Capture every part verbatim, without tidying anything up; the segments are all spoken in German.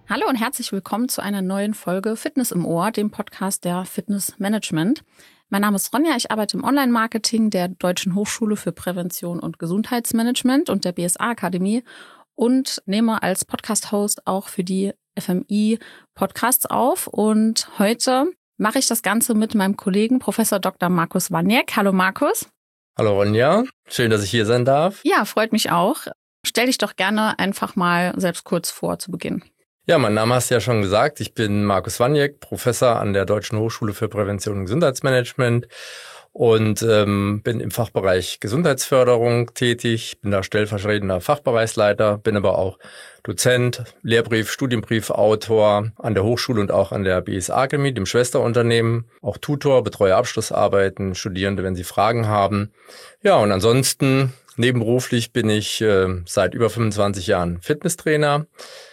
Hallo und herzlich willkommen zu einer neuen Folge Fitness im Ohr, dem Podcast der Fitness Management. Mein Name ist Ronja, ich arbeite im Online-Marketing der Deutschen Hochschule für Prävention und Gesundheitsmanagement und der B S A-Akademie und nehme als Podcast-Host auch für die F M I-Podcasts auf. Und heute mache ich das Ganze mit meinem Kollegen Professor Doktor Markus Waniek. Hallo Markus. Hallo Ronja, schön, dass ich hier sein darf. Ja, freut mich auch. Stell dich doch gerne einfach mal selbst kurz vor zu Beginn. Ja, mein Name hast du ja schon gesagt. Ich bin Markus Waniek, Professor an der Deutschen Hochschule für Prävention und Gesundheitsmanagement und ähm, bin im Fachbereich Gesundheitsförderung tätig, bin da stellvertretender Fachbereichsleiter, bin aber auch Dozent, Lehrbrief, Studienbriefautor an der Hochschule und auch an der B S A-Akademie, dem Schwesterunternehmen, auch Tutor, betreue Abschlussarbeiten, Studierende, wenn sie Fragen haben. Ja, und ansonsten nebenberuflich bin ich äh, seit über fünfundzwanzig Jahren Fitnesstrainer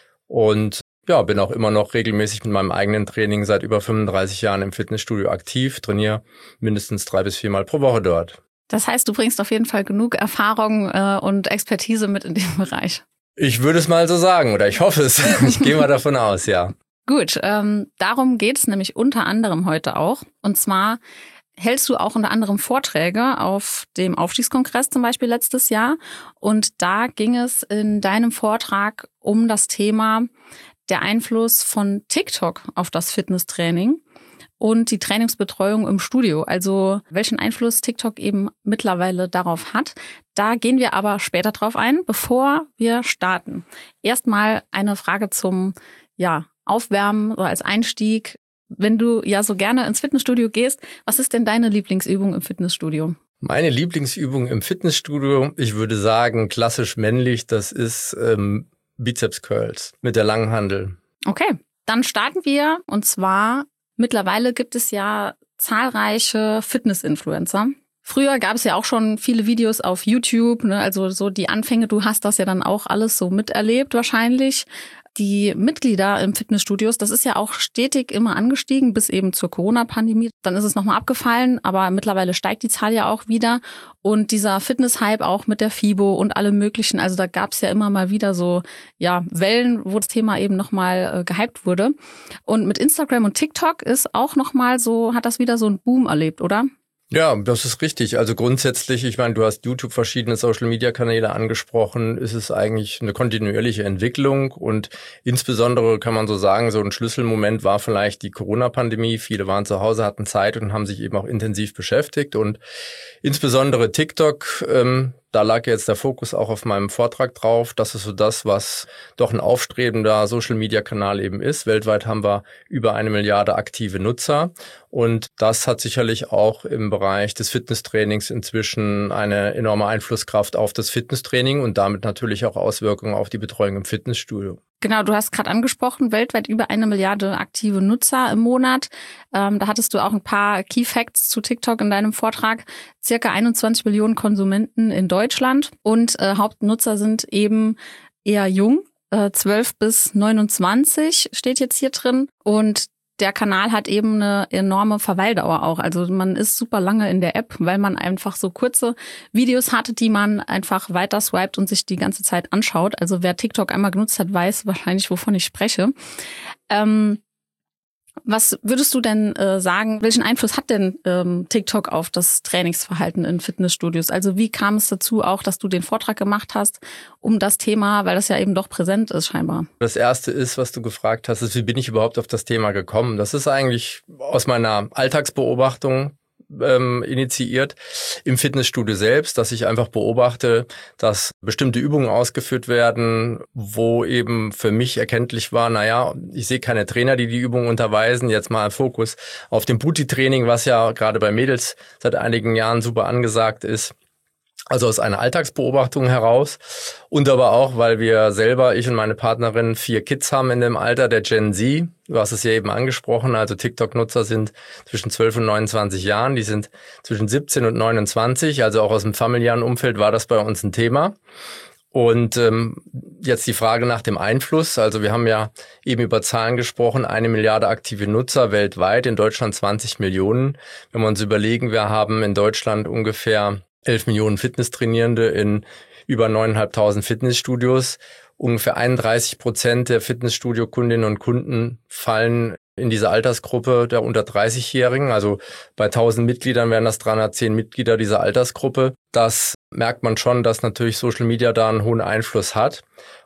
und ja, bin auch immer noch regelmäßig mit meinem eigenen Training seit über fünfunddreißig Jahren im Fitnessstudio aktiv, trainiere mindestens drei bis viermal pro Woche dort. Das heißt, du bringst auf jeden Fall genug Erfahrung äh, und Expertise mit in dem Bereich. Ich würde es mal so sagen oder ich hoffe es. Ich gehe mal davon aus, ja. Gut, ähm, darum geht es nämlich unter anderem heute auch. Und zwar hältst du auch unter anderem Vorträge auf dem Aufstiegskongress zum Beispiel letztes Jahr. Und da ging es in deinem Vortrag um das Thema der Einfluss von TikTok auf das Fitnesstraining und die Trainingsbetreuung im Studio. Also welchen Einfluss TikTok eben mittlerweile darauf hat. Da gehen wir aber später drauf ein, bevor wir starten. Erstmal eine Frage zum ja, Aufwärmen, so als Einstieg. Wenn du ja so gerne ins Fitnessstudio gehst, was ist denn deine Lieblingsübung im Fitnessstudio? Meine Lieblingsübung im Fitnessstudio, ich würde sagen, klassisch männlich, das ist ähm, Bizeps Curls mit der langen Handel. Okay, dann starten wir. Und zwar, mittlerweile gibt es ja zahlreiche Fitness-Influencer. Früher gab es ja auch schon viele Videos auf YouTube, ne? Also so die Anfänge, du hast das ja dann auch alles so miterlebt wahrscheinlich. Die Mitglieder im Fitnessstudios, das ist ja auch stetig immer angestiegen bis eben zur Corona-Pandemie. Dann ist es nochmal abgefallen, aber mittlerweile steigt die Zahl ja auch wieder. Und dieser Fitness-Hype auch mit der FIBO und allem Möglichen, also da gab es ja immer mal wieder so ja Wellen, wo das Thema eben nochmal äh, gehypt wurde. Und mit Instagram und TikTok ist auch nochmal so, hat das wieder so einen Boom erlebt, oder? Ja, das ist richtig. Also grundsätzlich, ich meine, du hast YouTube, verschiedene Social-Media-Kanäle angesprochen, ist es eigentlich eine kontinuierliche Entwicklung und insbesondere kann man so sagen, so ein Schlüsselmoment war vielleicht die Corona-Pandemie. Viele waren zu Hause, hatten Zeit und haben sich eben auch intensiv beschäftigt und insbesondere TikTok, ähm, da lag jetzt der Fokus auch auf meinem Vortrag drauf. Das ist so das, was doch ein aufstrebender Social-Media-Kanal eben ist. Weltweit haben wir über eine Milliarde aktive Nutzer. Und das hat sicherlich auch im Bereich des Fitnesstrainings inzwischen eine enorme Einflusskraft auf das Fitnesstraining und damit natürlich auch Auswirkungen auf die Betreuung im Fitnessstudio. Genau, du hast gerade angesprochen, weltweit über eine Milliarde aktive Nutzer im Monat. Ähm, da hattest du auch ein paar Key Facts zu TikTok in deinem Vortrag. Circa einundzwanzig Millionen Konsumenten in Deutschland und äh, Hauptnutzer sind eben eher jung, äh, zwölf bis neunundzwanzig steht jetzt hier drin. Und der Kanal hat eben eine enorme Verweildauer auch. Also man ist super lange in der App, weil man einfach so kurze Videos hatte, die man einfach weiter swiped und sich die ganze Zeit anschaut. Also wer TikTok einmal genutzt hat, weiß wahrscheinlich, wovon ich spreche. Ähm, was würdest du denn äh, sagen, welchen Einfluss hat denn ähm, TikTok auf das Trainingsverhalten in Fitnessstudios? Also wie kam es dazu auch, dass du den Vortrag gemacht hast um das Thema, weil das ja eben doch präsent ist scheinbar? Das Erste ist, was du gefragt hast, ist, wie bin ich überhaupt auf das Thema gekommen? Das ist eigentlich aus meiner Alltagsbeobachtung ähm, initiiert im Fitnessstudio selbst, dass ich einfach beobachte, dass bestimmte Übungen ausgeführt werden, wo eben für mich erkenntlich war, naja, ich sehe keine Trainer, die die Übungen unterweisen. Jetzt mal Fokus auf dem Booty-Training, was ja gerade bei Mädels seit einigen Jahren super angesagt ist. Also aus einer Alltagsbeobachtung heraus und aber auch, weil wir selber, ich und meine Partnerin, vier Kids haben in dem Alter der Gen Z. Du hast es ja eben angesprochen, also TikTok-Nutzer sind zwischen zwölf und neunundzwanzig Jahren, die sind zwischen siebzehn und neunundzwanzig, also auch aus dem familiären Umfeld war das bei uns ein Thema. Und ähm, jetzt die Frage nach dem Einfluss. Also wir haben ja eben über Zahlen gesprochen, eine Milliarde aktive Nutzer weltweit, in Deutschland zwanzig Millionen. Wenn wir uns überlegen, wir haben in Deutschland ungefähr elf Millionen Fitnesstrainierende in über neuntausendfünfhundert Fitnessstudios. Ungefähr einunddreißig Prozent der Fitnessstudio-Kundinnen und Kunden fallen in diese Altersgruppe der unter dreißig-Jährigen. Also bei tausend Mitgliedern wären das dreihundertzehn Mitglieder dieser Altersgruppe. Das merkt man schon, dass natürlich Social Media da einen hohen Einfluss hat.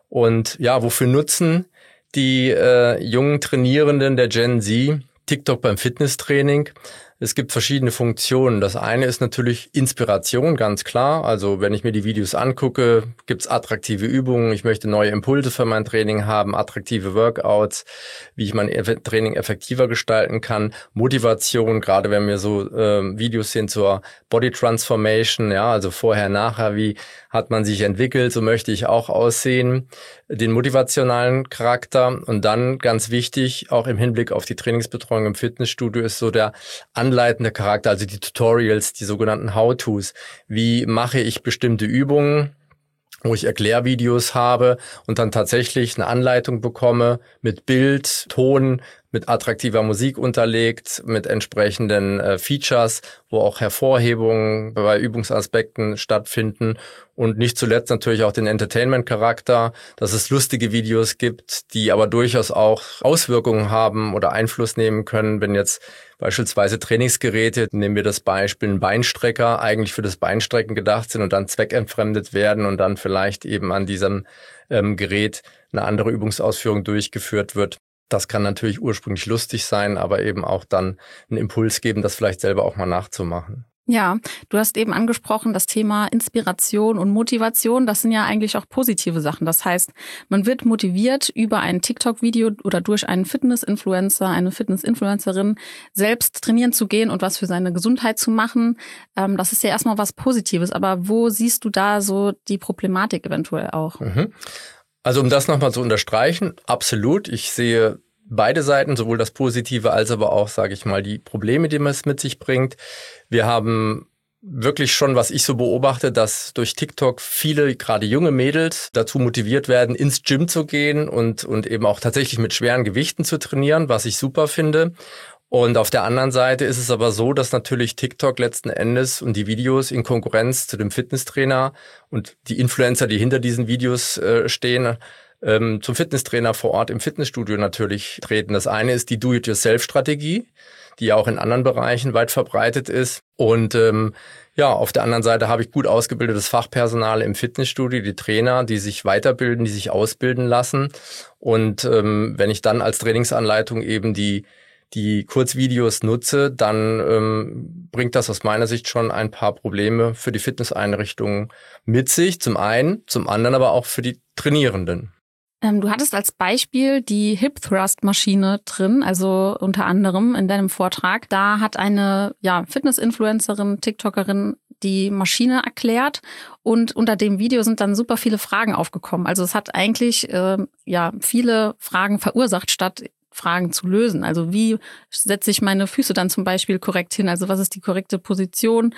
Und ja, wofür nutzen die äh, jungen Trainierenden der Gen Z TikTok beim Fitnesstraining? Es gibt verschiedene Funktionen. Das eine ist natürlich Inspiration, ganz klar. Also wenn ich mir die Videos angucke, gibt's attraktive Übungen. Ich möchte neue Impulse für mein Training haben, attraktive Workouts, wie ich mein Training effektiver gestalten kann. Motivation, gerade wenn wir so äh, Videos sehen zur Body Transformation, ja, also vorher, nachher, wie hat man sich entwickelt, so möchte ich auch aussehen. Den motivationalen Charakter und dann ganz wichtig, auch im Hinblick auf die Trainingsbetreuung im Fitnessstudio, ist so der anleitende Charakter, also die Tutorials, die sogenannten How-Tos. Wie mache ich bestimmte Übungen, wo ich Erklärvideos habe und dann tatsächlich eine Anleitung bekomme mit Bild, Ton, mit attraktiver Musik unterlegt, mit entsprechenden äh, Features, wo auch Hervorhebungen bei Übungsaspekten stattfinden und nicht zuletzt natürlich auch den Entertainment-Charakter, dass es lustige Videos gibt, die aber durchaus auch Auswirkungen haben oder Einfluss nehmen können, wenn jetzt beispielsweise Trainingsgeräte, nehmen wir das Beispiel, ein Beinstrecker, eigentlich für das Beinstrecken gedacht sind und dann zweckentfremdet werden und dann vielleicht eben an diesem ähm, Gerät eine andere Übungsausführung durchgeführt wird. Das kann natürlich ursprünglich lustig sein, aber eben auch dann einen Impuls geben, das vielleicht selber auch mal nachzumachen. Ja, du hast eben angesprochen, das Thema Inspiration und Motivation, das sind ja eigentlich auch positive Sachen. Das heißt, man wird motiviert über ein TikTok-Video oder durch einen Fitness-Influencer, eine Fitness-Influencerin selbst trainieren zu gehen und was für seine Gesundheit zu machen. Das ist ja erstmal was Positives, aber wo siehst du da so die Problematik eventuell auch? Mhm. Also um das nochmal zu unterstreichen, absolut. Ich sehe beide Seiten, sowohl das Positive als aber auch, sage ich mal, die Probleme, die es mit sich bringt. Wir haben wirklich schon, was ich so beobachte, dass durch TikTok viele, gerade junge Mädels, dazu motiviert werden, ins Gym zu gehen und, und eben auch tatsächlich mit schweren Gewichten zu trainieren, was ich super finde. Und auf der anderen Seite ist es aber so, dass natürlich TikTok letzten Endes und die Videos in Konkurrenz zu dem Fitnesstrainer und die Influencer, die hinter diesen Videos äh, stehen, ähm, zum Fitnesstrainer vor Ort im Fitnessstudio natürlich treten. Das eine ist die Do-it-yourself-Strategie, die ja auch in anderen Bereichen weit verbreitet ist. Und ähm, ja, auf der anderen Seite habe ich gut ausgebildetes Fachpersonal im Fitnessstudio, die Trainer, die sich weiterbilden, die sich ausbilden lassen. Und ähm, wenn ich dann als Trainingsanleitung eben die die Kurzvideos nutze, dann ähm, bringt das aus meiner Sicht schon ein paar Probleme für die Fitnesseinrichtungen mit sich. Zum einen, zum anderen aber auch für die Trainierenden. Ähm, du hattest als Beispiel die Hip Thrust Maschine drin, also unter anderem in deinem Vortrag. Da hat eine ja, Fitness-Influencerin, TikTokerin die Maschine erklärt und unter dem Video sind dann super viele Fragen aufgekommen. Also es hat eigentlich äh, ja viele Fragen verursacht, statt Fragen zu lösen. Also wie setze ich meine Füße dann zum Beispiel korrekt hin? Also was ist die korrekte Position?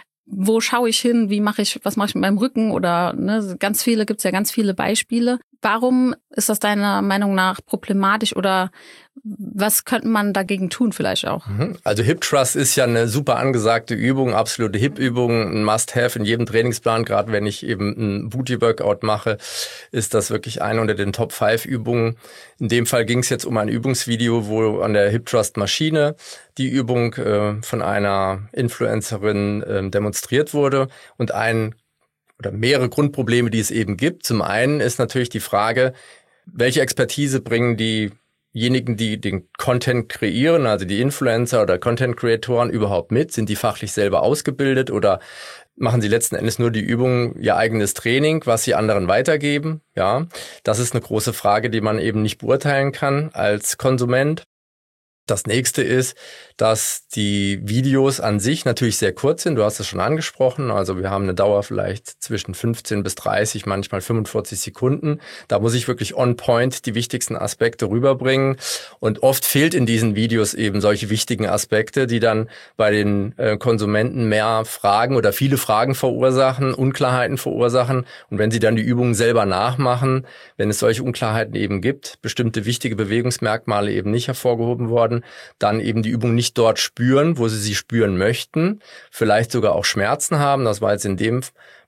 Wo schaue ich hin? Wie mache ich, was mache ich mit meinem Rücken? Oder ne, ganz viele, gibt's ja ganz viele Beispiele. Warum ist das deiner Meinung nach problematisch oder was könnte man dagegen tun vielleicht auch? Also Hip Thrust ist ja eine super angesagte Übung, absolute Hip-Übung, ein Must-Have in jedem Trainingsplan. Gerade wenn ich eben ein Booty-Workout mache, ist das wirklich eine unter den Top fünf Übungen. In dem Fall ging es jetzt um ein Übungsvideo, wo an der Hip Thrust Maschine die Übung äh, von einer Influencerin äh, demonstriert wurde und ein oder mehrere Grundprobleme, die es eben gibt. Zum einen ist natürlich die Frage, welche Expertise bringen diejenigen, die den Content kreieren, also die Influencer oder Content-Creatoren überhaupt mit? Sind die fachlich selber ausgebildet oder machen sie letzten Endes nur die Übungen, ihr eigenes Training, was sie anderen weitergeben? Ja, das ist eine große Frage, die man eben nicht beurteilen kann als Konsument. Das nächste ist, dass die Videos an sich natürlich sehr kurz sind. Du hast es schon angesprochen. Also wir haben eine Dauer vielleicht zwischen fünfzehn bis dreißig, manchmal fünfundvierzig Sekunden. Da muss ich wirklich on point die wichtigsten Aspekte rüberbringen. Und oft fehlt in diesen Videos eben solche wichtigen Aspekte, die dann bei den äh, Konsumenten mehr Fragen oder viele Fragen verursachen, Unklarheiten verursachen. Und wenn sie dann die Übungen selber nachmachen, wenn es solche Unklarheiten eben gibt, bestimmte wichtige Bewegungsmerkmale eben nicht hervorgehoben worden, dann eben die Übung nicht dort spüren, wo sie sie spüren möchten, vielleicht sogar auch Schmerzen haben. Das war jetzt in dem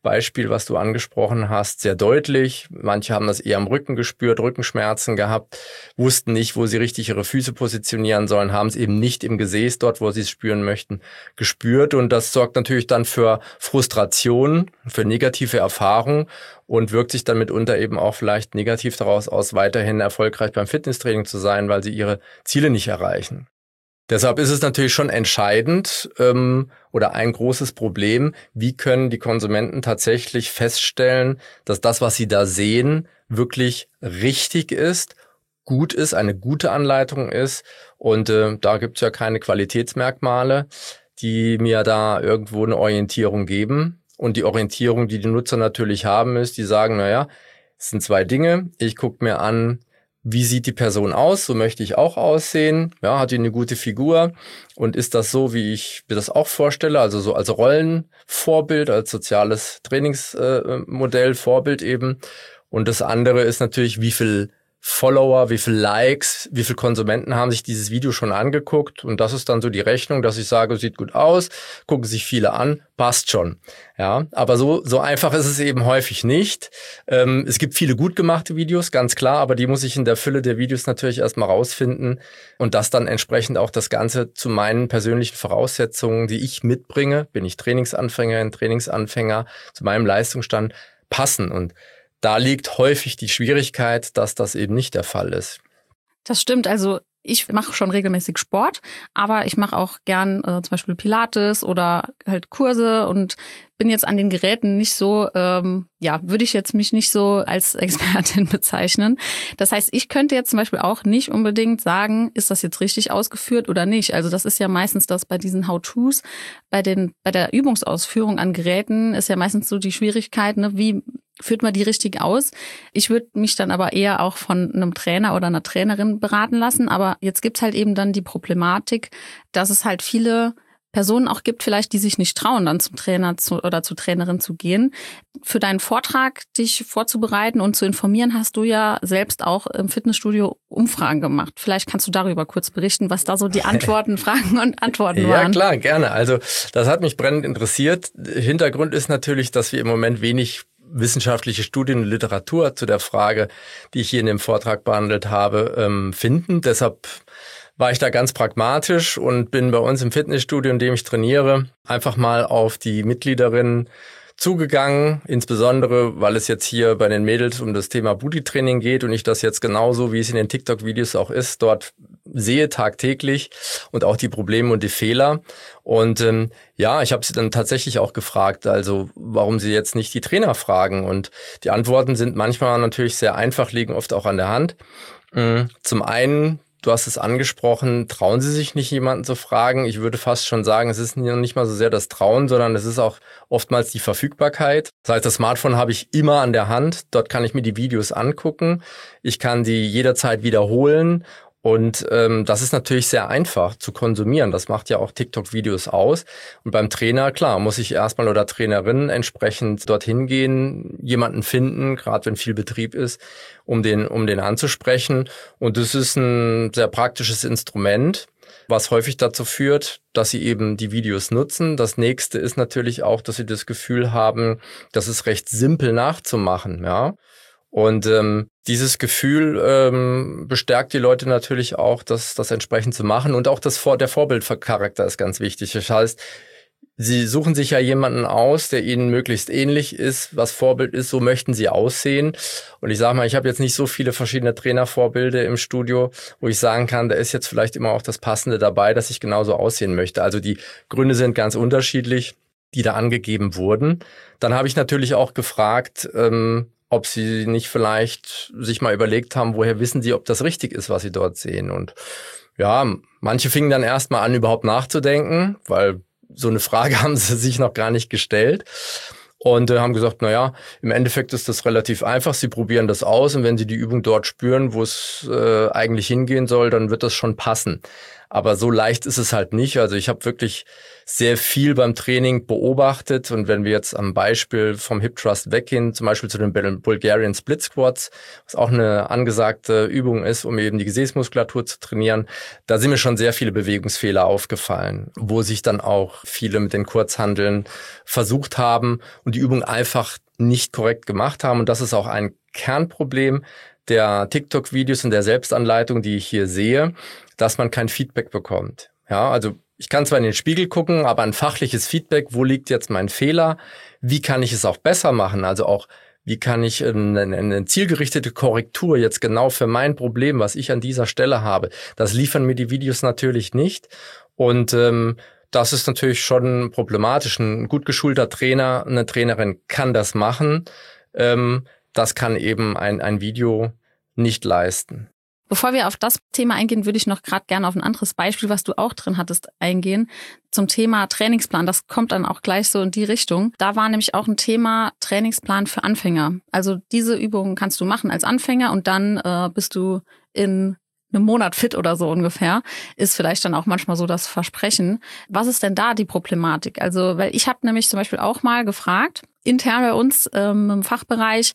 Beispiel, was du angesprochen hast, sehr deutlich. Manche haben das eher am Rücken gespürt, Rückenschmerzen gehabt, wussten nicht, wo sie richtig ihre Füße positionieren sollen, haben es eben nicht im Gesäß, dort, wo sie es spüren möchten, gespürt. Und das sorgt natürlich dann für Frustration, für negative Erfahrungen und wirkt sich dann mitunter eben auch vielleicht negativ daraus aus, weiterhin erfolgreich beim Fitnesstraining zu sein, weil sie ihre Ziele nicht erreichen. Deshalb ist es natürlich schon entscheidend ähm, oder ein großes Problem, wie können die Konsumenten tatsächlich feststellen, dass das, was sie da sehen, wirklich richtig ist, gut ist, eine gute Anleitung ist. Und äh, da gibt es ja keine Qualitätsmerkmale, die mir da irgendwo eine Orientierung geben. Und die Orientierung, die die Nutzer natürlich haben, ist, die sagen, naja, es sind zwei Dinge. Ich gucke mir an, wie sieht die Person aus? So möchte ich auch aussehen. Ja, hat die eine gute Figur? Und ist das so, wie ich mir das auch vorstelle? Also so als Rollenvorbild, als soziales Trainingsmodell, äh, Vorbild eben. Und das andere ist natürlich, wie viel Follower, wie viel Likes, wie viel Konsumenten haben sich dieses Video schon angeguckt. Und das ist dann so die Rechnung, dass ich sage, sieht gut aus, gucken sich viele an, passt schon. Ja, aber so so einfach ist es eben häufig nicht. Ähm, es gibt viele gut gemachte Videos, ganz klar, aber die muss ich in der Fülle der Videos natürlich erstmal rausfinden und das dann entsprechend auch das Ganze zu meinen persönlichen Voraussetzungen, die ich mitbringe, bin ich Trainingsanfängerin, Trainingsanfänger, zu meinem Leistungsstand passen. Und da liegt häufig die Schwierigkeit, dass das eben nicht der Fall ist. Das stimmt. Also ich mache schon regelmäßig Sport, aber ich mache auch gern äh, zum Beispiel Pilates oder halt Kurse und bin jetzt an den Geräten nicht so, ähm, ja, würde ich jetzt mich nicht so als Expertin bezeichnen. Das heißt, ich könnte jetzt zum Beispiel auch nicht unbedingt sagen, ist das jetzt richtig ausgeführt oder nicht. Also das ist ja meistens das bei diesen How-Tos, bei den bei der Übungsausführung an Geräten ist ja meistens so die Schwierigkeit, ne, wie führt man die richtig aus? Ich würde mich dann aber eher auch von einem Trainer oder einer Trainerin beraten lassen. Aber jetzt gibt's halt eben dann die Problematik, dass es halt viele Personen auch gibt, vielleicht, die sich nicht trauen, dann zum Trainer zu, oder zur Trainerin zu gehen. Für deinen Vortrag dich vorzubereiten und zu informieren, hast du ja selbst auch im Fitnessstudio Umfragen gemacht. Vielleicht kannst du darüber kurz berichten, was da so die Antworten, Fragen und Antworten ja, waren. Ja, klar, gerne. Also das hat mich brennend interessiert. Hintergrund ist natürlich, dass wir im Moment wenig wissenschaftliche Studien und Literatur zu der Frage, die ich hier in dem Vortrag behandelt habe, ähm, finden. Deshalb war ich da ganz pragmatisch und bin bei uns im Fitnessstudio, in dem ich trainiere, einfach mal auf die Mitgliederinnen zugegangen, insbesondere, weil es jetzt hier bei den Mädels um das Thema Booty-Training geht und ich das jetzt genauso, wie es in den TikTok-Videos auch ist, dort sehe tagtäglich und auch die Probleme und die Fehler. Und ähm, ja, ich habe sie dann tatsächlich auch gefragt, also warum sie jetzt nicht die Trainer fragen. Und die Antworten sind manchmal natürlich sehr einfach, liegen oft auch an der Hand. Zum einen, du hast es angesprochen, trauen sie sich nicht, jemanden zu fragen. Ich würde fast schon sagen, es ist nicht mal so sehr das Trauen, sondern es ist auch oftmals die Verfügbarkeit. Das heißt, das Smartphone habe ich immer an der Hand. Dort kann ich mir die Videos angucken. Ich kann die jederzeit wiederholen. Und ähm, das ist natürlich sehr einfach zu konsumieren. Das macht ja auch TikTok-Videos aus. Und beim Trainer, klar, muss ich erstmal oder Trainerin entsprechend dorthin gehen, jemanden finden, gerade wenn viel Betrieb ist, um den, um den anzusprechen. Und das ist ein sehr praktisches Instrument, was häufig dazu führt, dass sie eben die Videos nutzen. Das nächste ist natürlich auch, dass sie das Gefühl haben, das ist recht simpel nachzumachen, ja. Und ähm, dieses Gefühl ähm, bestärkt die Leute natürlich auch, das, das entsprechend zu machen. Und auch das Vor- der Vorbildcharakter ist ganz wichtig. Das heißt, sie suchen sich ja jemanden aus, der ihnen möglichst ähnlich ist, was Vorbild ist, so möchten sie aussehen. Und ich sage mal, ich habe jetzt nicht so viele verschiedene Trainervorbilder im Studio, wo ich sagen kann, da ist jetzt vielleicht immer auch das Passende dabei, dass ich genauso aussehen möchte. Also die Gründe sind ganz unterschiedlich, die da angegeben wurden. Dann habe ich natürlich auch gefragt, ähm, ob sie nicht vielleicht sich mal überlegt haben, woher wissen sie, ob das richtig ist, was sie dort sehen. Und ja, manche fingen dann erst mal an, überhaupt nachzudenken, weil so eine Frage haben sie sich noch gar nicht gestellt. Und äh, haben gesagt, na ja, im Endeffekt ist das relativ einfach. Sie probieren das aus und wenn sie die Übung dort spüren, wo es äh, eigentlich hingehen soll, dann wird das schon passen. Aber so leicht ist es halt nicht. Also ich habe wirklich sehr viel beim Training beobachtet. Und wenn wir jetzt am Beispiel vom Hip Thrust weggehen, zum Beispiel zu den Bulgarian Split Squats, was auch eine angesagte Übung ist, um eben die Gesäßmuskulatur zu trainieren, da sind mir schon sehr viele Bewegungsfehler aufgefallen, wo sich dann auch viele mit den Kurzhanteln versucht haben und die Übung einfach nicht korrekt gemacht haben. Und das ist auch ein Kernproblem der TikTok-Videos und der Selbstanleitung, die ich hier sehe, dass man kein Feedback bekommt. Ja, also ich kann zwar in den Spiegel gucken, aber ein fachliches Feedback, wo liegt jetzt mein Fehler? Wie kann ich es auch besser machen? Also auch, wie kann ich eine, eine zielgerichtete Korrektur jetzt genau für mein Problem, was ich an dieser Stelle habe? Das liefern mir die Videos natürlich nicht. Und ähm, das ist natürlich schon problematisch. Ein gut geschulter Trainer, eine Trainerin kann das machen. Ähm, das kann eben ein, ein Video nicht leisten. Bevor wir auf das Thema eingehen, würde ich noch gerade gerne auf ein anderes Beispiel, was du auch drin hattest, eingehen. Zum Thema Trainingsplan. Das kommt dann auch gleich so in die Richtung. Da war nämlich auch ein Thema Trainingsplan für Anfänger. Also diese Übungen kannst du machen als Anfänger und dann äh, bist du in einem Monat fit oder so ungefähr. Ist vielleicht dann auch manchmal so das Versprechen. Was ist denn da die Problematik? Also, weil ich habe nämlich zum Beispiel auch mal gefragt, intern bei uns ähm, im Fachbereich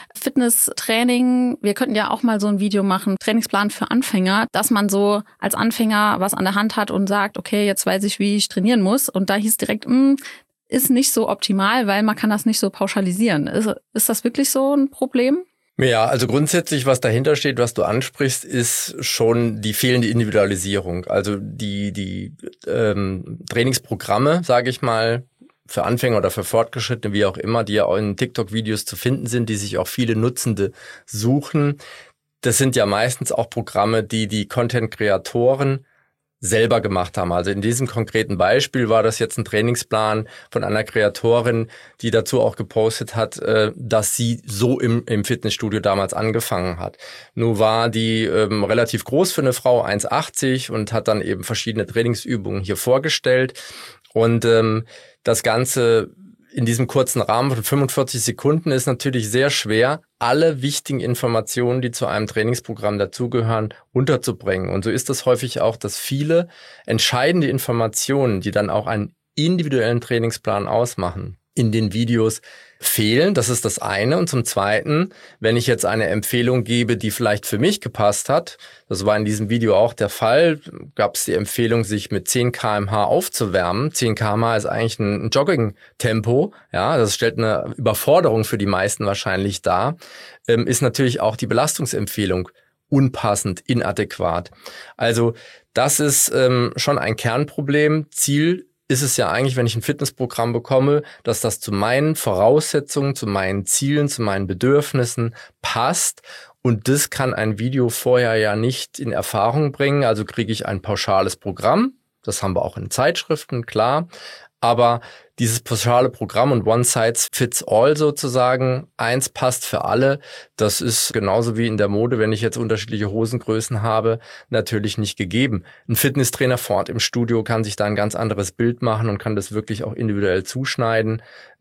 Fitnesstraining, wir könnten ja auch mal so ein Video machen, Trainingsplan für Anfänger, dass man so als Anfänger was an der Hand hat und sagt, okay, jetzt weiß ich, wie ich trainieren muss. Und da hieß direkt, mh, ist nicht so optimal, weil man kann das nicht so pauschalisieren. Ist, ist das wirklich so ein Problem? Ja, also grundsätzlich, was dahinter steht, was du ansprichst, ist schon die fehlende Individualisierung. Also die die ähm, Trainingsprogramme, sage ich mal, für Anfänger oder für Fortgeschrittene, wie auch immer, die ja auch in TikTok-Videos zu finden sind, die sich auch viele Nutzende suchen. Das sind ja meistens auch Programme, die die Content-Kreatoren selber gemacht haben. Also in diesem konkreten Beispiel war das jetzt ein Trainingsplan von einer Kreatorin, die dazu auch gepostet hat, dass sie so im, im Fitnessstudio damals angefangen hat. Nun war die ähm, relativ groß für eine Frau, eins Komma achtzig, und hat dann eben verschiedene Trainingsübungen hier vorgestellt. Und ähm, das Ganze in diesem kurzen Rahmen von fünfundvierzig Sekunden ist natürlich sehr schwer, alle wichtigen Informationen, die zu einem Trainingsprogramm dazugehören, unterzubringen. Und so ist es häufig auch, dass viele entscheidende Informationen, die dann auch einen individuellen Trainingsplan ausmachen, in den Videos fehlen. Das ist das eine. Und zum Zweiten, wenn ich jetzt eine Empfehlung gebe, die vielleicht für mich gepasst hat, das war in diesem Video auch der Fall, gab es die Empfehlung, sich mit zehn Kilometer pro Stunde aufzuwärmen. zehn Kilometer pro Stunde ist eigentlich ein Jogging-Tempo. Ja, das stellt eine Überforderung für die meisten wahrscheinlich dar. Ähm, ist natürlich auch die Belastungsempfehlung unpassend, inadäquat. Also das ist ähm, schon ein Kernproblem. Ziel ist es ja eigentlich, wenn ich ein Fitnessprogramm bekomme, dass das zu meinen Voraussetzungen, zu meinen Zielen, zu meinen Bedürfnissen passt. Und das kann ein Video vorher ja nicht in Erfahrung bringen. Also kriege ich ein pauschales Programm. Das haben wir auch in Zeitschriften, klar. Aber dieses pauschale Programm und One Size Fits All sozusagen, eins passt für alle, das ist genauso wie in der Mode, wenn ich jetzt unterschiedliche Hosengrößen habe, natürlich nicht gegeben. Ein Fitnesstrainer vor Ort im Studio kann sich da ein ganz anderes Bild machen und kann das wirklich auch individuell zuschneiden.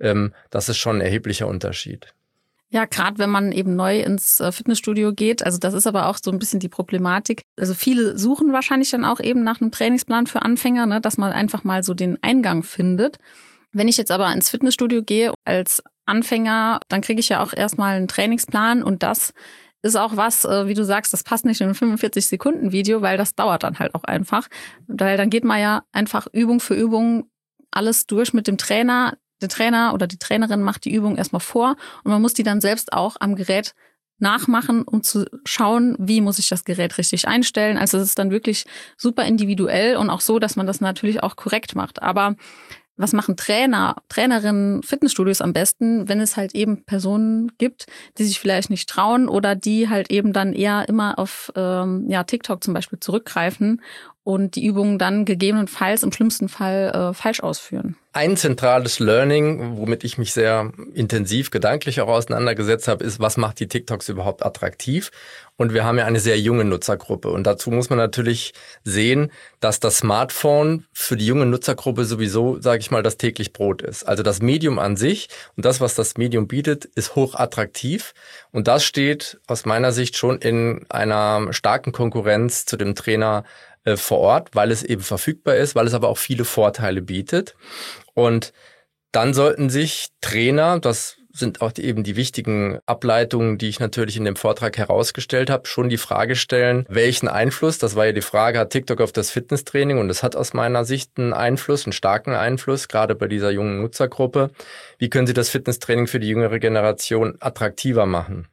Das ist schon ein erheblicher Unterschied. Ja, gerade wenn man eben neu ins Fitnessstudio geht, also das ist aber auch so ein bisschen die Problematik. Also viele suchen wahrscheinlich dann auch eben nach einem Trainingsplan für Anfänger, ne, dass man einfach mal so den Eingang findet. Wenn ich jetzt aber ins Fitnessstudio gehe als Anfänger, dann kriege ich ja auch erstmal einen Trainingsplan und das ist auch was, wie du sagst, das passt nicht in ein fünfundvierzig Sekunden Video, weil das dauert dann halt auch einfach. Weil dann geht man ja einfach Übung für Übung alles durch mit dem Trainer. Der Trainer oder die Trainerin macht die Übung erstmal vor und man muss die dann selbst auch am Gerät nachmachen, um zu schauen, wie muss ich das Gerät richtig einstellen. Also es ist dann wirklich super individuell und auch so, dass man das natürlich auch korrekt macht. Aber was machen Trainer, Trainerinnen, Fitnessstudios am besten, wenn es halt eben Personen gibt, die sich vielleicht nicht trauen oder die halt eben dann eher immer auf ähm, ja TikTok zum Beispiel zurückgreifen und die Übungen dann gegebenenfalls im schlimmsten Fall äh, falsch ausführen? Ein zentrales Learning, womit ich mich sehr intensiv gedanklich auch auseinandergesetzt habe, ist, was macht die TikToks überhaupt attraktiv? Und wir haben ja eine sehr junge Nutzergruppe. Und dazu muss man natürlich sehen, dass das Smartphone für die junge Nutzergruppe sowieso, sage ich mal, das täglich Brot ist. Also das Medium an sich und das, was das Medium bietet, ist hochattraktiv. Und das steht aus meiner Sicht schon in einer starken Konkurrenz zu dem Trainer äh, vor Ort, weil es eben verfügbar ist, weil es aber auch viele Vorteile bietet. Und dann sollten sich Trainer, das sind auch die, eben die wichtigen Ableitungen, die ich natürlich in dem Vortrag herausgestellt habe, schon die Frage stellen, welchen Einfluss, das war ja die Frage, hat TikTok auf das Fitnesstraining, und das hat aus meiner Sicht einen Einfluss, einen starken Einfluss, gerade bei dieser jungen Nutzergruppe. Wie können Sie das Fitnesstraining für die jüngere Generation attraktiver machen?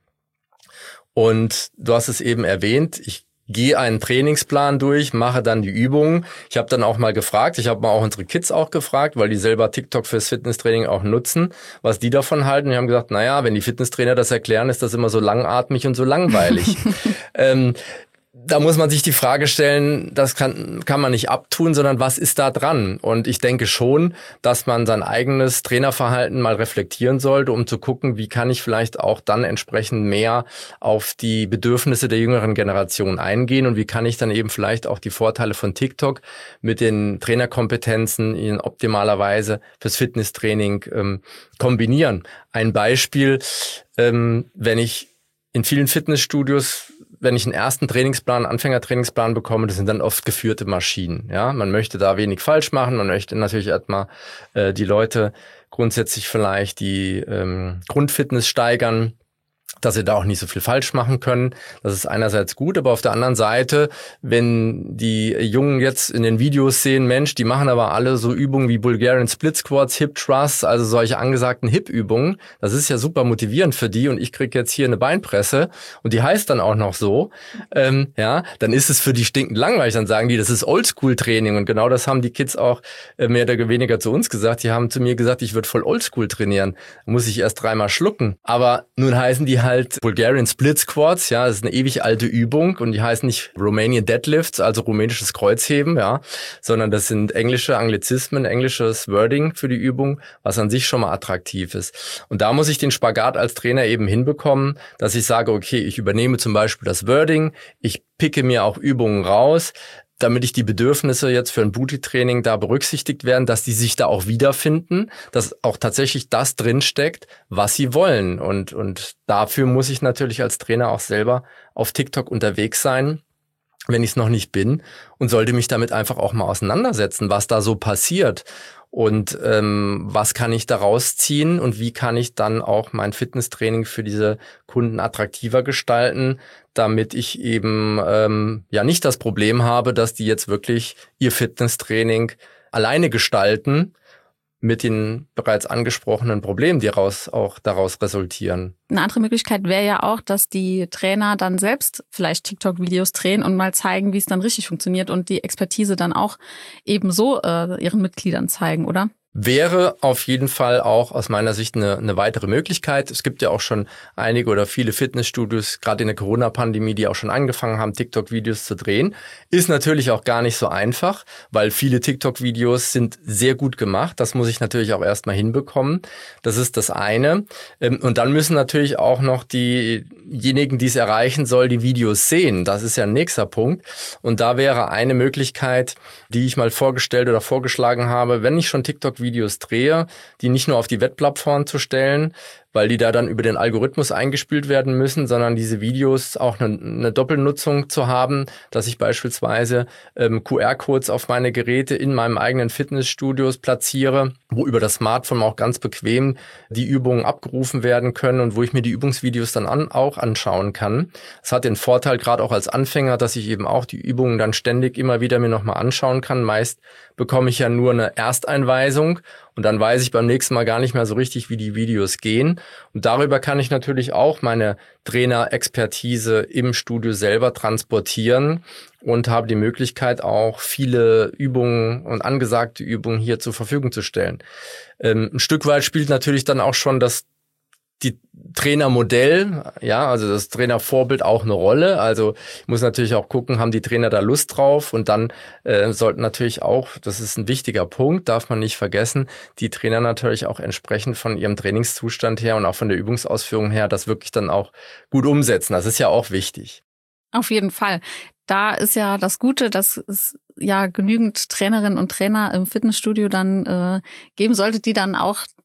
Und du hast es eben erwähnt, ich gehe einen Trainingsplan durch, mache dann die Übungen. Ich habe dann auch mal gefragt, ich habe mal auch unsere Kids auch gefragt, weil die selber TikTok fürs Fitnesstraining auch nutzen, was die davon halten. Die haben gesagt, naja, wenn die Fitnesstrainer das erklären, ist das immer so langatmig und so langweilig. ähm, Da muss man sich die Frage stellen, das kann, kann man nicht abtun, sondern was ist da dran? Und ich denke schon, dass man sein eigenes Trainerverhalten mal reflektieren sollte, um zu gucken, wie kann ich vielleicht auch dann entsprechend mehr auf die Bedürfnisse der jüngeren Generation eingehen und wie kann ich dann eben vielleicht auch die Vorteile von TikTok mit den Trainerkompetenzen in optimaler Weise fürs Fitnesstraining ähm, kombinieren. Ein Beispiel, ähm, wenn ich in vielen Fitnessstudios, wenn ich einen ersten Trainingsplan, Anfängertrainingsplan bekomme, das sind dann oft geführte Maschinen. Ja, man möchte da wenig falsch machen. Man möchte natürlich erstmal äh, die Leute grundsätzlich vielleicht die ähm, Grundfitness steigern, dass sie da auch nicht so viel falsch machen können. Das ist einerseits gut, aber auf der anderen Seite, wenn die Jungen jetzt in den Videos sehen, Mensch, die machen aber alle so Übungen wie Bulgarian Split Squats, Hip Thrusts, also solche angesagten Hip-Übungen, das ist ja super motivierend für die und ich kriege jetzt hier eine Beinpresse und die heißt dann auch noch so, ähm, ja, dann ist es für die stinkend langweilig, dann sagen die, das ist Oldschool-Training und genau das haben die Kids auch äh, mehr oder weniger zu uns gesagt. Die haben zu mir gesagt, ich würde voll Oldschool trainieren, da muss ich erst dreimal schlucken, aber nun heißen die halt Bulgarian Split Squats, ja, das ist eine ewig alte Übung und die heißen nicht Romanian Deadlifts, also rumänisches Kreuzheben, ja, sondern das sind englische Anglizismen, englisches Wording für die Übung, was an sich schon mal attraktiv ist. Und da muss ich den Spagat als Trainer eben hinbekommen, dass ich sage, okay, ich übernehme zum Beispiel das Wording, ich picke mir auch Übungen raus, damit ich die Bedürfnisse jetzt für ein Booty-Training da berücksichtigt werden, dass die sich da auch wiederfinden, dass auch tatsächlich das drinsteckt, was sie wollen. Und, und dafür muss ich natürlich als Trainer auch selber auf TikTok unterwegs sein, wenn ich es noch nicht bin, und sollte mich damit einfach auch mal auseinandersetzen, was da so passiert. Und ähm, was kann ich daraus ziehen und wie kann ich dann auch mein Fitnesstraining für diese Kunden attraktiver gestalten, damit ich eben ähm, ja nicht das Problem habe, dass die jetzt wirklich ihr Fitnesstraining alleine gestalten mit den bereits angesprochenen Problemen, die raus, auch daraus resultieren. Eine andere Möglichkeit wäre ja auch, dass die Trainer dann selbst vielleicht TikTok-Videos drehen und mal zeigen, wie es dann richtig funktioniert und die Expertise dann auch ebenso äh, ihren Mitgliedern zeigen, oder? Wäre auf jeden Fall auch aus meiner Sicht eine, eine weitere Möglichkeit. Es gibt ja auch schon einige oder viele Fitnessstudios, gerade in der Corona-Pandemie, die auch schon angefangen haben, TikTok-Videos zu drehen. Ist natürlich auch gar nicht so einfach, weil viele TikTok-Videos sind sehr gut gemacht. Das muss ich natürlich auch erstmal hinbekommen. Das ist das eine. Und dann müssen natürlich auch noch diejenigen, die es erreichen soll, die Videos sehen. Das ist ja ein nächster Punkt. Und da wäre eine Möglichkeit, die ich mal vorgestellt oder vorgeschlagen habe, wenn ich schon TikTok Videos drehe, die nicht nur auf die Webplattform zu stellen, weil die da dann über den Algorithmus eingespielt werden müssen, sondern diese Videos auch eine, eine Doppelnutzung zu haben, dass ich beispielsweise ähm, Q R-Codes auf meine Geräte in meinem eigenen Fitnessstudios platziere, wo über das Smartphone auch ganz bequem die Übungen abgerufen werden können und wo ich mir die Übungsvideos dann an, auch anschauen kann. Das hat den Vorteil, gerade auch als Anfänger, dass ich eben auch die Übungen dann ständig immer wieder mir nochmal anschauen kann. Meist bekomme ich ja nur eine Ersteinweisung und dann weiß ich beim nächsten Mal gar nicht mehr so richtig, wie die Videos gehen. Und darüber kann ich natürlich auch meine Trainerexpertise im Studio selber transportieren und habe die Möglichkeit, auch viele Übungen und angesagte Übungen hier zur Verfügung zu stellen. Ähm, ein Stück weit spielt natürlich dann auch schon das die Trainermodell, ja, also das Trainervorbild auch eine Rolle. Also ich muss natürlich auch gucken, haben die Trainer da Lust drauf? Und dann äh, sollten natürlich auch, das ist ein wichtiger Punkt, darf man nicht vergessen, die Trainer natürlich auch entsprechend von ihrem Trainingszustand her und auch von der Übungsausführung her das wirklich dann auch gut umsetzen. Das ist ja auch wichtig. Auf jeden Fall. Da ist ja das Gute, dass es ja genügend Trainerinnen und Trainer im Fitnessstudio dann äh, geben sollte, die dann auch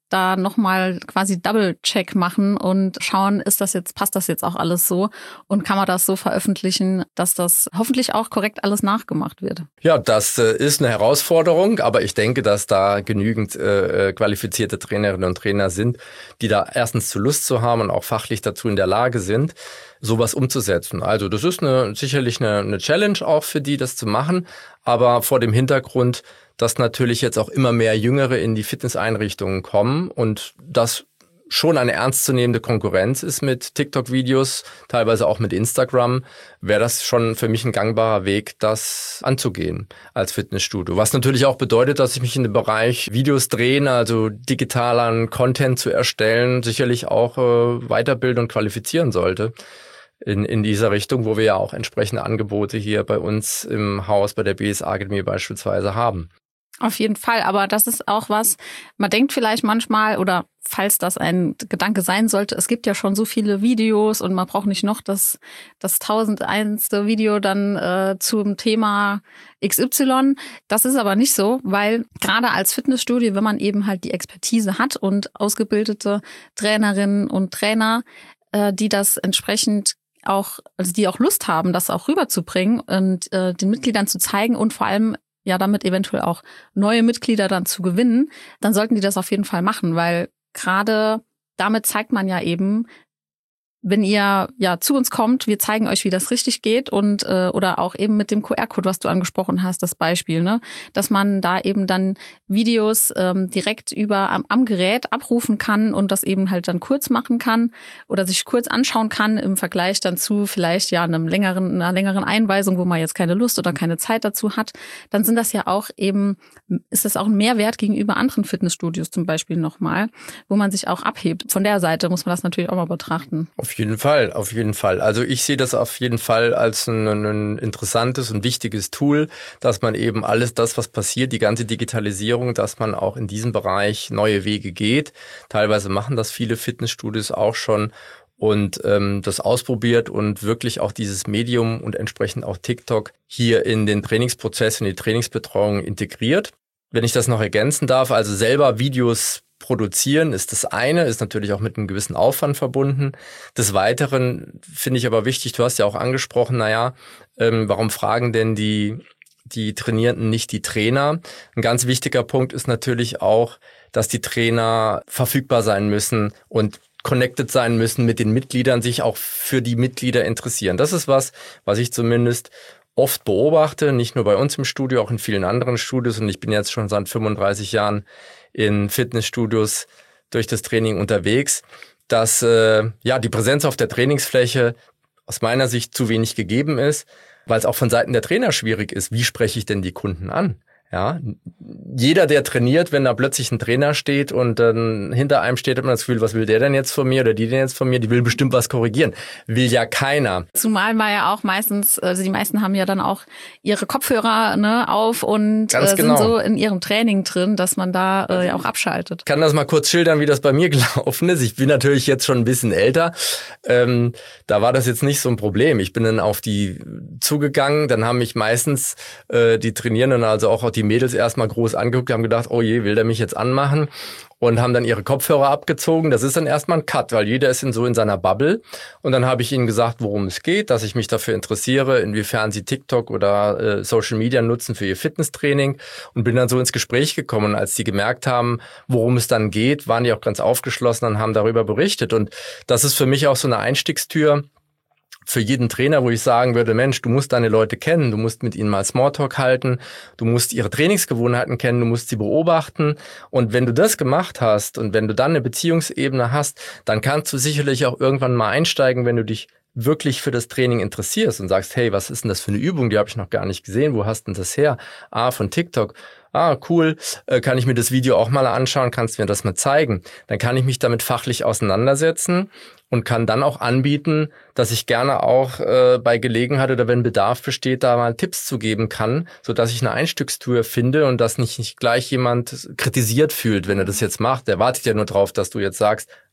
da nochmal quasi Double-Check machen und schauen, ist das jetzt, passt das jetzt auch alles so und kann man das so veröffentlichen, dass das hoffentlich auch korrekt alles nachgemacht wird. Ja, das äh, ist eine Herausforderung, aber ich denke, dass da genügend äh, qualifizierte Trainerinnen und Trainer sind, die da erstens zu Lust zu haben und auch fachlich dazu in der Lage sind, sowas umzusetzen. Also das ist eine, sicherlich eine, eine Challenge auch für die, das zu machen, aber vor dem Hintergrund, dass natürlich jetzt auch immer mehr Jüngere in die Fitnesseinrichtungen kommen und das schon eine ernstzunehmende Konkurrenz ist mit TikTok-Videos, teilweise auch mit Instagram, wäre das schon für mich ein gangbarer Weg, das anzugehen als Fitnessstudio. Was natürlich auch bedeutet, dass ich mich in dem Bereich Videos drehen, also digitalen Content zu erstellen, sicherlich auch äh, weiterbilden und qualifizieren sollte. In, in dieser Richtung, wo wir ja auch entsprechende Angebote hier bei uns im Haus, bei der B S A-Akademie beispielsweise haben. Auf jeden Fall, aber das ist auch was, man denkt vielleicht manchmal, oder falls das ein Gedanke sein sollte, es gibt ja schon so viele Videos und man braucht nicht noch das das tausendeinste Video dann äh, zum Thema X Y. Das ist aber nicht so, weil gerade als Fitnessstudio, wenn man eben halt die Expertise hat und ausgebildete Trainerinnen und Trainer, äh, die das entsprechend auch, also die auch Lust haben, das auch rüberzubringen und äh, den Mitgliedern zu zeigen und vor allem ja damit eventuell auch neue Mitglieder dann zu gewinnen, dann sollten die das auf jeden Fall machen, weil gerade damit zeigt man ja eben, wenn ihr ja zu uns kommt, wir zeigen euch, wie das richtig geht und äh, oder auch eben mit dem Q R-Code, was du angesprochen hast, das Beispiel, ne, dass man da eben dann Videos ähm, direkt über am, am Gerät abrufen kann und das eben halt dann kurz machen kann oder sich kurz anschauen kann im Vergleich dann zu vielleicht ja einem längeren einer längeren Einweisung, wo man jetzt keine Lust oder keine Zeit dazu hat. Dann sind das ja auch eben ist das auch ein Mehrwert gegenüber anderen Fitnessstudios zum Beispiel nochmal, wo man sich auch abhebt. Von der Seite muss man das natürlich auch mal betrachten. Auf jeden Fall, auf jeden Fall. Also ich sehe das auf jeden Fall als ein, ein interessantes und wichtiges Tool, dass man eben alles das, was passiert, die ganze Digitalisierung, dass man auch in diesem Bereich neue Wege geht. Teilweise machen das viele Fitnessstudios auch schon und ähm, das ausprobiert und wirklich auch dieses Medium und entsprechend auch TikTok hier in den Trainingsprozess, in die Trainingsbetreuung integriert. Wenn ich das noch ergänzen darf, also selber Videos produzieren ist das eine, ist natürlich auch mit einem gewissen Aufwand verbunden. Des Weiteren finde ich aber wichtig, du hast ja auch angesprochen, naja, ähm, warum fragen denn die, die Trainierenden nicht die Trainer? Ein ganz wichtiger Punkt ist natürlich auch, dass die Trainer verfügbar sein müssen und connected sein müssen mit den Mitgliedern, sich auch für die Mitglieder interessieren. Das ist was, was ich zumindest oft beobachte, nicht nur bei uns im Studio, auch in vielen anderen Studios. Und ich bin jetzt schon seit fünfunddreißig Jahren in Fitnessstudios durch das Training unterwegs, dass äh, ja die Präsenz auf der Trainingsfläche aus meiner Sicht zu wenig gegeben ist, weil es auch von Seiten der Trainer schwierig ist. Wie spreche ich denn die Kunden an? Ja, jeder, der trainiert, wenn da plötzlich ein Trainer steht und dann hinter einem steht, hat man das Gefühl, was will der denn jetzt von mir oder die denn jetzt von mir? Die will bestimmt was korrigieren. Will ja keiner. Zumal man ja auch meistens, also die meisten haben ja dann auch ihre Kopfhörer ne, auf und äh, sind genau. so in ihrem Training drin, dass man da äh, ja auch abschaltet. Ich kann das mal kurz schildern, wie das bei mir gelaufen ist. Ich bin natürlich jetzt schon ein bisschen älter. Ähm, da war das jetzt nicht so ein Problem. Ich bin dann auf die zugegangen, dann haben mich meistens äh, die Trainierenden, also auch die Mädels erstmal groß angeguckt, haben gedacht, oh je, will der mich jetzt anmachen? Und haben dann ihre Kopfhörer abgezogen. Das ist dann erstmal ein Cut, weil jeder ist in so in seiner Bubble. Und dann habe ich ihnen gesagt, worum es geht, dass ich mich dafür interessiere, inwiefern sie TikTok oder äh, Social Media nutzen für ihr Fitnesstraining. Und bin dann so ins Gespräch gekommen. Und als die gemerkt haben, worum es dann geht, waren die auch ganz aufgeschlossen und haben darüber berichtet. Und das ist für mich auch so eine Einstiegstür für jeden Trainer, wo ich sagen würde, Mensch, du musst deine Leute kennen, du musst mit ihnen mal Smalltalk halten, du musst ihre Trainingsgewohnheiten kennen, du musst sie beobachten. Und wenn du das gemacht hast und wenn du dann eine Beziehungsebene hast, dann kannst du sicherlich auch irgendwann mal einsteigen, wenn du dich wirklich für das Training interessierst und sagst, hey, was ist denn das für eine Übung, die habe ich noch gar nicht gesehen, wo hast denn das her? Ah, von TikTok. Ah, cool, äh, kann ich mir das Video auch mal anschauen, kannst du mir das mal zeigen? Dann kann ich mich damit fachlich auseinandersetzen und kann dann auch anbieten, dass ich gerne auch äh, bei Gelegenheit oder wenn Bedarf besteht, da mal Tipps zu geben kann, sodass ich eine Einstiegstour finde und dass nicht, nicht gleich jemand kritisiert fühlt, wenn er das jetzt macht. Der wartet ja nur drauf, dass du jetzt sagst,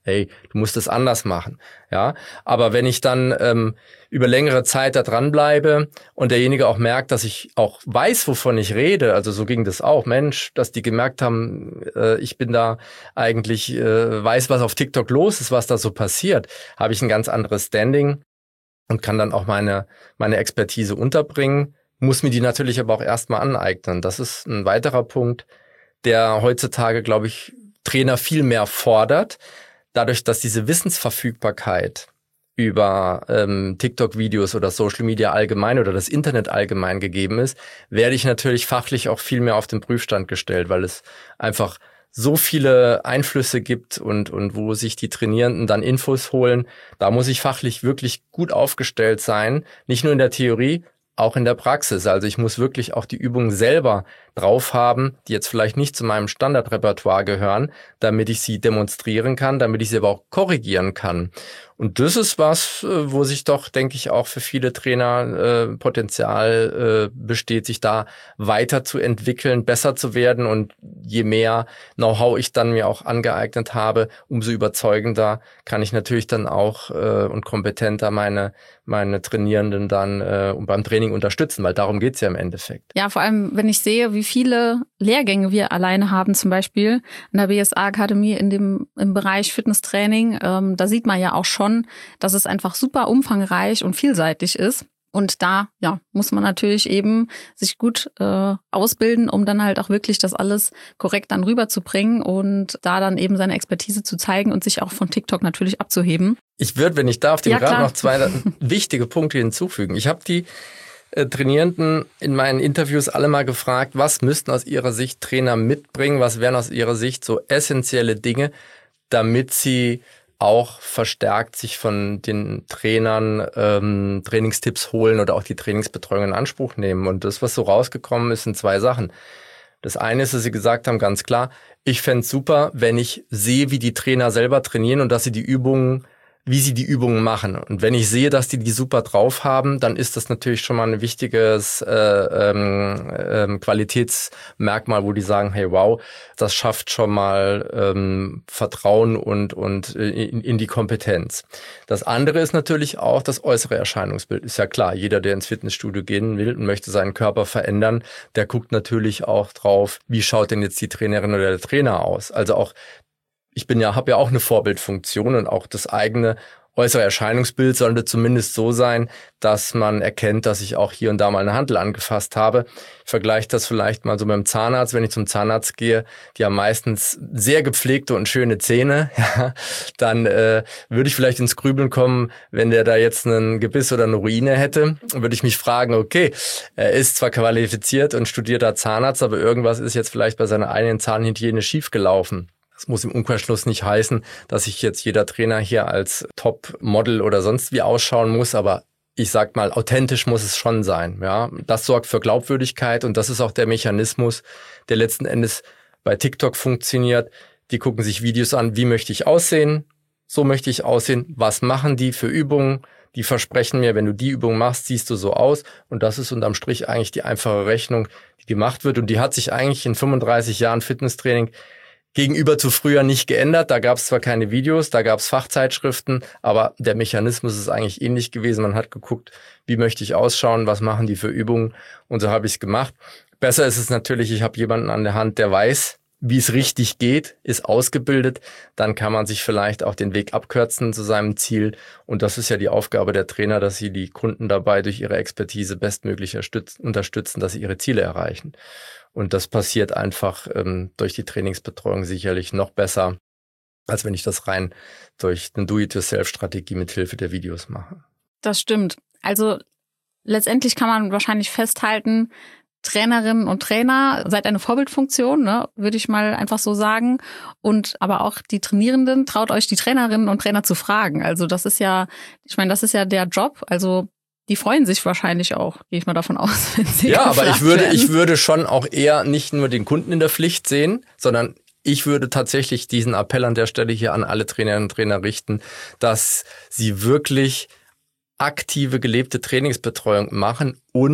hey, du musst es anders machen. Ja, aber wenn ich dann ähm, über längere Zeit da dran bleibe und derjenige auch merkt, dass ich auch weiß, wovon ich rede, also so ging das auch, Mensch, dass die gemerkt haben, äh, ich bin da eigentlich, äh, weiß, was auf TikTok los ist, was da so passiert, habe ich ein ganz anderes Standing und kann dann auch meine meine Expertise unterbringen, muss mir die natürlich aber auch erstmal aneignen. Das ist ein weiterer Punkt, der heutzutage, glaube ich, Trainer viel mehr fordert. Dadurch, dass diese Wissensverfügbarkeit über ähm, TikTok-Videos oder Social Media allgemein oder das Internet allgemein gegeben ist, werde ich natürlich fachlich auch viel mehr auf den Prüfstand gestellt, weil es einfach so viele Einflüsse gibt und und wo sich die Trainierenden dann Infos holen. Da muss ich fachlich wirklich gut aufgestellt sein, nicht nur in der Theorie, auch in der Praxis. Also ich muss wirklich auch die Übungen selber drauf haben, die jetzt vielleicht nicht zu meinem Standardrepertoire gehören, damit ich sie demonstrieren kann, damit ich sie aber auch korrigieren kann. Und das ist was, wo sich doch, denke ich, auch für viele Trainer äh, Potenzial äh, besteht, sich da weiterzuentwickeln, besser zu werden. Und je mehr Know-how ich dann mir auch angeeignet habe, umso überzeugender kann ich natürlich dann auch äh, und kompetenter meine meine Trainierenden dann äh, und beim Training unterstützen, weil darum geht's ja im Endeffekt. Ja, vor allem, wenn ich sehe, wie viele Lehrgänge wir alleine haben, zum Beispiel in der B S A-Akademie in dem im Bereich Fitnesstraining, ähm, da sieht man ja auch schon, dass es einfach super umfangreich und vielseitig ist. Und da ja muss man natürlich eben sich gut äh, ausbilden, um dann halt auch wirklich das alles korrekt dann rüberzubringen und da dann eben seine Expertise zu zeigen und sich auch von TikTok natürlich abzuheben. Ich würde, wenn ich darf, dem ja, gerade noch zwei wichtige Punkte hinzufügen. Ich habe die äh, Trainierenden in meinen Interviews alle mal gefragt, was müssten aus ihrer Sicht Trainer mitbringen, was wären aus ihrer Sicht so essentielle Dinge, damit sie auch verstärkt sich von den Trainern ähm, Trainingstipps holen oder auch die Trainingsbetreuung in Anspruch nehmen. Und das, was so rausgekommen ist, sind zwei Sachen. Das eine ist, dass sie gesagt haben, ganz klar, ich fände es super, wenn ich sehe, wie die Trainer selber trainieren und dass sie die Übungen, wie sie die Übungen machen. Und wenn ich sehe, dass die die super drauf haben, dann ist das natürlich schon mal ein wichtiges äh, ähm, ähm, Qualitätsmerkmal, wo die sagen, hey, wow, das schafft schon mal ähm, Vertrauen und und in, in die Kompetenz. Das andere ist natürlich auch das äußere Erscheinungsbild. Ist ja klar, jeder, der ins Fitnessstudio gehen will und möchte seinen Körper verändern, der guckt natürlich auch drauf, wie schaut denn jetzt die Trainerin oder der Trainer aus. Also auch Ich bin ja, habe ja auch eine Vorbildfunktion und auch das eigene äußere Erscheinungsbild sollte zumindest so sein, dass man erkennt, dass ich auch hier und da mal eine Hantel angefasst habe. Ich vergleiche das vielleicht mal so mit dem Zahnarzt. Wenn ich zum Zahnarzt gehe, die haben meistens sehr gepflegte und schöne Zähne, ja, dann äh, würde ich vielleicht ins Grübeln kommen, wenn der da jetzt einen Gebiss oder eine Ruine hätte. Würde ich mich fragen, okay, er ist zwar qualifiziert und studierter Zahnarzt, aber irgendwas ist jetzt vielleicht bei seiner eigenen Zahnhygiene schiefgelaufen. Das muss im Umkehrschluss nicht heißen, dass ich jetzt jeder Trainer hier als Top-Model oder sonst wie ausschauen muss, aber ich sag mal, authentisch muss es schon sein. Ja, das sorgt für Glaubwürdigkeit und das ist auch der Mechanismus, der letzten Endes bei TikTok funktioniert. Die gucken sich Videos an, wie möchte ich aussehen, so möchte ich aussehen, was machen die für Übungen, die versprechen mir, wenn du die Übung machst, siehst du so aus und das ist unterm Strich eigentlich die einfache Rechnung, die gemacht wird und die hat sich eigentlich in fünfunddreißig Jahren Fitnesstraining gegenüber zu früher nicht geändert. Da gab es zwar keine Videos, da gab es Fachzeitschriften, aber der Mechanismus ist eigentlich ähnlich gewesen. Man hat geguckt, wie möchte ich ausschauen, was machen die für Übungen und so habe ich es gemacht. Besser ist es natürlich, ich habe jemanden an der Hand, der weiß, wie es richtig geht, ist ausgebildet. Dann kann man sich vielleicht auch den Weg abkürzen zu seinem Ziel. Und das ist ja die Aufgabe der Trainer, dass sie die Kunden dabei durch ihre Expertise bestmöglich unterstützen, dass sie ihre Ziele erreichen. Und das passiert einfach ähm, durch die Trainingsbetreuung sicherlich noch besser, als wenn ich das rein durch eine Do-it-yourself-Strategie mit Hilfe der Videos mache. Das stimmt. Also letztendlich kann man wahrscheinlich festhalten, Trainerinnen und Trainer, seid eine Vorbildfunktion, ne, würde ich mal einfach so sagen. Und aber auch die Trainierenden, traut euch die Trainerinnen und Trainer zu fragen. Also das ist ja, ich meine, das ist ja der Job. Also die freuen sich wahrscheinlich auch, gehe ich mal davon aus, wenn sie Ja, aber ich würde, werden. ich würde schon auch eher nicht nur den Kunden in der Pflicht sehen, sondern ich würde tatsächlich diesen Appell an der Stelle hier an alle Trainerinnen und Trainer richten, dass sie wirklich aktive, gelebte Trainingsbetreuung machen und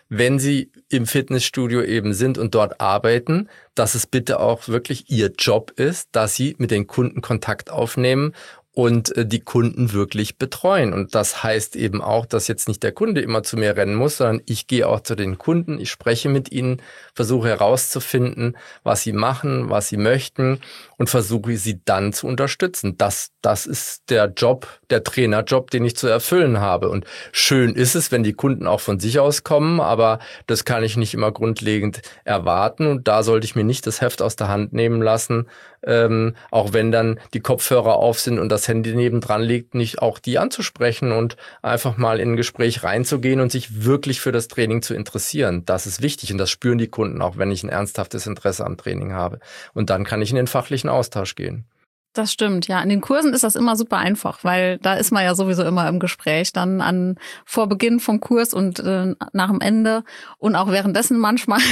wenn sie im Fitnessstudio eben sind und dort arbeiten, dass es bitte auch wirklich ihr Job ist, dass sie mit den Kunden Kontakt aufnehmen und die Kunden wirklich betreuen. Und das heißt eben auch, dass jetzt nicht der Kunde immer zu mir rennen muss, sondern ich gehe auch zu den Kunden, ich spreche mit ihnen, versuche herauszufinden, was sie machen, was sie möchten und versuche sie dann zu unterstützen. Das, das ist der Job, der Trainerjob, den ich zu erfüllen habe. Und schön ist es, wenn die Kunden auch von sich aus kommen, aber das kann ich nicht immer grundlegend erwarten. Und da sollte ich mir nicht das Heft aus der Hand nehmen lassen, ähm, auch wenn dann die Kopfhörer auf sind und das Handy nebendran liegt, nicht auch die anzusprechen und einfach mal in ein Gespräch reinzugehen und sich wirklich für das Training zu interessieren. Das ist wichtig und das spüren die Kunden auch, wenn ich ein ernsthaftes Interesse am Training habe. Und dann kann ich in den fachlichen Austausch gehen. Das stimmt, ja. In den Kursen ist das immer super einfach, weil da ist man ja sowieso immer im Gespräch, dann an vor Beginn vom Kurs und äh, nach dem Ende und auch währenddessen manchmal.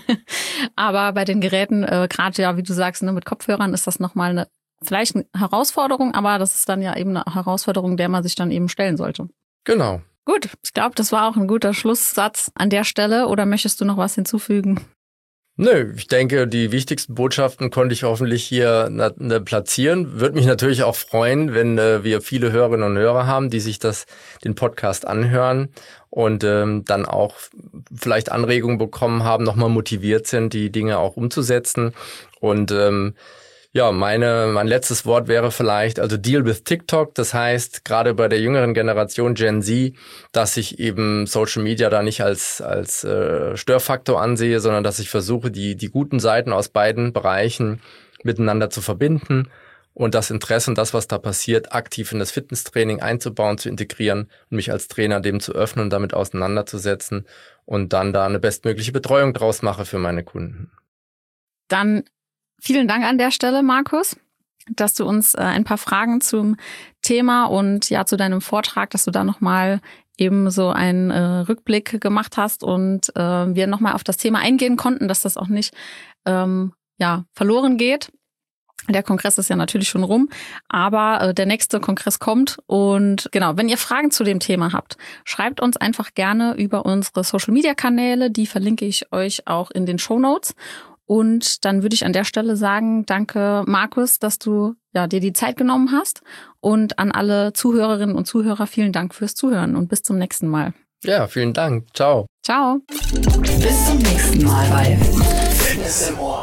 Aber bei den Geräten, äh, gerade ja, wie du sagst, ne, mit Kopfhörern ist das nochmal eine vielleicht eine Herausforderung, aber das ist dann ja eben eine Herausforderung, der man sich dann eben stellen sollte. Genau. Gut, ich glaube, das war auch ein guter Schlusssatz an der Stelle. Oder möchtest du noch was hinzufügen? Nö, ich denke, die wichtigsten Botschaften konnte ich hoffentlich hier na, na, platzieren. Würde mich natürlich auch freuen, wenn äh, wir viele Hörerinnen und Hörer haben, die sich das den Podcast anhören und ähm, dann auch vielleicht Anregungen bekommen haben, nochmal motiviert sind, die Dinge auch umzusetzen. Und ähm, ja, meine mein letztes Wort wäre vielleicht, also Deal with TikTok. Das heißt, gerade bei der jüngeren Generation Gen Z, dass ich eben Social Media da nicht als als äh, Störfaktor ansehe, sondern dass ich versuche, die die guten Seiten aus beiden Bereichen miteinander zu verbinden und das Interesse und das, was da passiert, aktiv in das Fitnesstraining einzubauen, zu integrieren und mich als Trainer dem zu öffnen und damit auseinanderzusetzen und dann da eine bestmögliche Betreuung draus mache für meine Kunden. Dann vielen Dank an der Stelle, Markus, dass du uns äh, ein paar Fragen zum Thema und ja zu deinem Vortrag, dass du da nochmal eben so einen äh, Rückblick gemacht hast und äh, wir nochmal auf das Thema eingehen konnten, dass das auch nicht ähm, ja verloren geht. Der Kongress ist ja natürlich schon rum, aber äh, der nächste Kongress kommt und genau, wenn ihr Fragen zu dem Thema habt, schreibt uns einfach gerne über unsere Social-Media-Kanäle, die verlinke ich euch auch in den Shownotes. Und dann würde ich an der Stelle sagen, danke Markus, dass du ja dir die Zeit genommen hast. Und an alle Zuhörerinnen und Zuhörer vielen Dank fürs Zuhören und bis zum nächsten Mal. Ja, vielen Dank. Ciao. Ciao. Bis zum nächsten Mal bei Fitness im Ohr.